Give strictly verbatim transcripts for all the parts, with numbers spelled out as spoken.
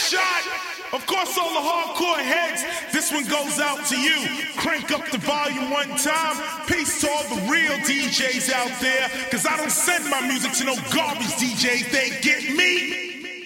Of course, all the hardcore heads, this one goes out to you. Crank up the volume one time. Peace to all the real D Js out there, cause I don't send my music to no garbage D Js, they get me.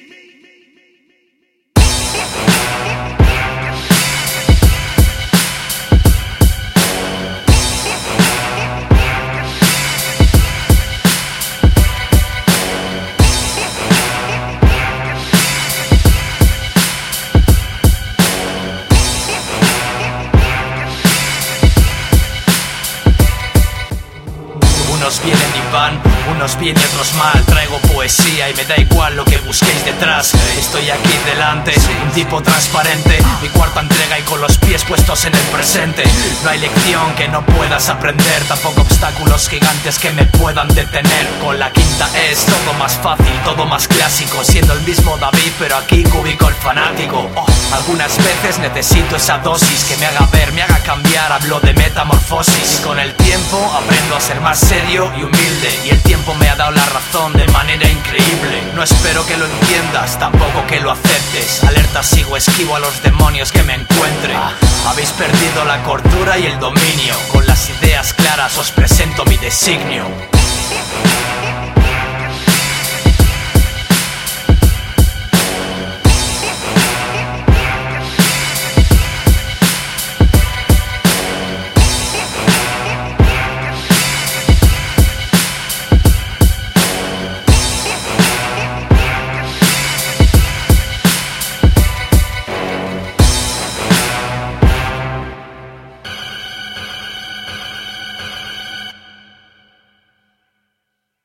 Unos vienen y van, unos bien y otros mal. Traigo poesía y me da igual lo que busquéis detrás. Estoy aquí delante, un tipo transparente. Mi cuarta entrega y con los pies puestos en el presente. No hay lección que no puedas aprender, tampoco obstáculos gigantes que me puedan detener. Con la quinta es todo más fácil, todo más clásico, siendo el mismo David pero aquí cúbico el fanático. Oh, algunas veces necesito esa dosis que me haga ver, me haga cambiar. Hablo de metamorfosis y con el tiempo aprendo a ser más serio y humilde, y el tiempo me ha dado la razón de manera increíble. No espero que lo entiendas, tampoco que lo aceptes. Alerta, sigo esquivo a los demonios que me encuentre. Habéis perdido la cordura y el dominio. Con las ideas claras os presento mi designio.